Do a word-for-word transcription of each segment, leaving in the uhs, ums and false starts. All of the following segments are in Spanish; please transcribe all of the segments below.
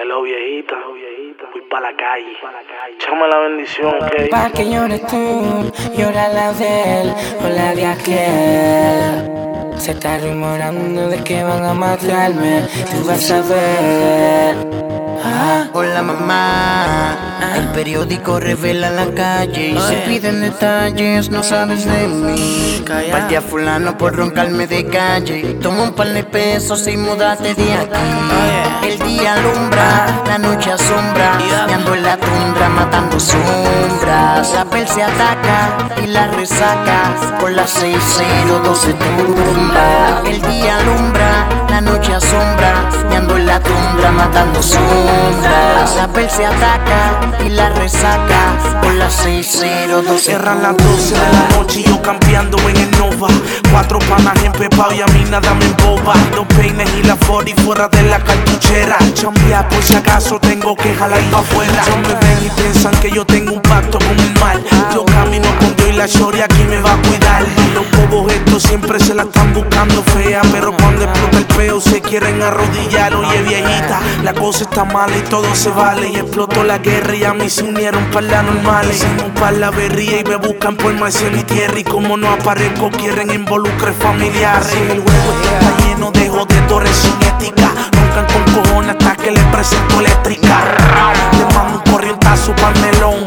Hello, viejita, voy pa' la calle, échame la bendición, ¿ok? Pa' que llores tú, llora la de él o la de aquel. Se está rumorando de que van a matarme, tú vas a ver. Ah. Hola mamá, el periódico revela la calle y se piden detalles, no sabes de mí. Parte a fulano por roncarme de calle, toma un par de pesos y múdate de aquí. El día alumbra, la noche asombra, me ando en la tundra matando sombras. La pel se ataca y la resaca, por las seis cero dos se tumba. El día alumbra, la noche asombra, me ando en la tundra matando sombras. La pel se ataca y la resaca, por las seis cero dos se Cerran las doce de la noche y yo campeando en el Nova. Cuatro panas empepado y a mí nada me emboba. Los peines y la forty fuera de la cartuchera. Chambear por si acaso tengo que jalar pa' afuera. Ellos me ven y piensan que yo tengo un pacto con el mal. Yo camino con Dios y la shoria aquí me va a cuidar. Los bobos estos siempre se la están buscando fea, pero cuando explota el peo se quieren arrodillar. Oye viejita, la cosa está mala y todo se vale. Y explotó la guerra y a mí se unieron par la normales. Hicimos par la berría y me buscan por mar, cielo y tierra. Y como no aparezco quieren involucrar familiares. El juego está lleno de jodedores sin ética. Roncan con cojones hasta que les presento eléctrica. Le mando un corrientazo pa'l melón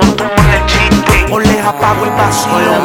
o les apago el Hola vacío.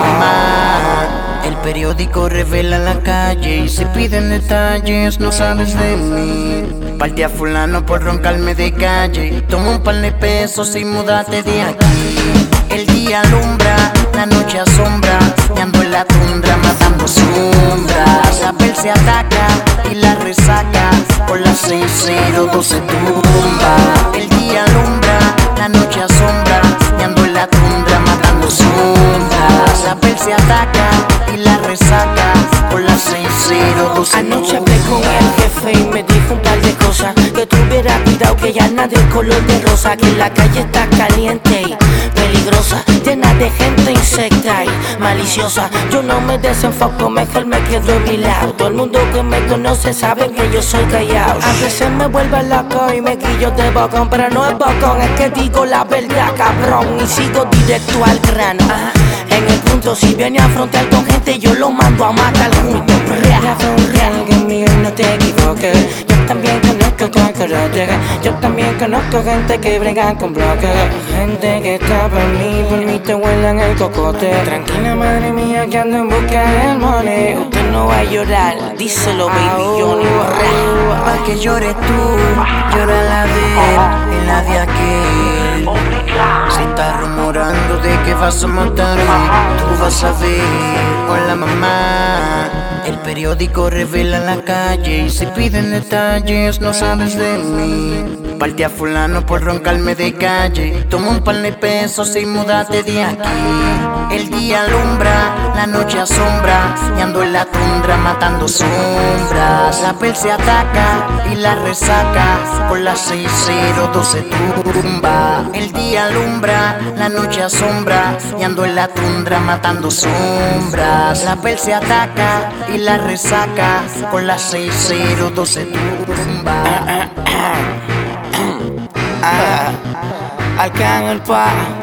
mamá, el periódico revela la calle y se piden detalles, no sabes de mí. Parte a fulano por roncarme de calle, toma un par de pesos y múdate de aquí. El día alumbra, la noche asombra, me ando en la tundra matando sombras. La pel se ataca y la resaca, por las seis cero dos se tumba. El día alumbra, la noche asombra, me ando en la tundra matando sombras. La pel se ataca y la resaca, por las seis cero dos se Anoche hablé con el jefe y me dijo un par de cosas. Que tuviera cuidado que ya nada de color de rosa. Que la calle está caliente y peligrosa, llena de gente insecta y maliciosa. Yo no me desenfoco, mejor me quedo en mi lado. Todo el mundo que me conoce sabe que yo soy callado. A veces me vuelve loco y me quillo de bocón, pero no es bocón, es que digo la verdad, cabrón. Y sigo directo al grano. Ajá. En el punto, si viene a afrontar con gente, yo lo mando a matar junto. Real, real, que mío, no te equivoques. Yo también conozco con carácter. Yo también conozco gente que brega con bloques. Gente que está por mí, por mí te huelen el cocote. Tranquila, madre mía, que ando en busca del money. Usted no va a llorar, díselo, baby, Johnny. Pa' que llores tú, llora la de él y la de aquel. Si estás rumorando de que vas a matarme, tú vas a ver. Hola mamá, el periódico revela la calle y se piden detalles, no sabes de mí. Parte a fulano por roncarme de calle, toma un par de pesos y múdate de aquí. El día alumbra, la noche asombra, me ando en la tundra matando sombras. La pel se ataca y la resaca, por las seis cero dos se tumba. El día alumbra, la noche asombra, me ando en la tundra matando sombras. La pel se ataca y la resaca, por las seis cero dos se tumba. Al can el pa.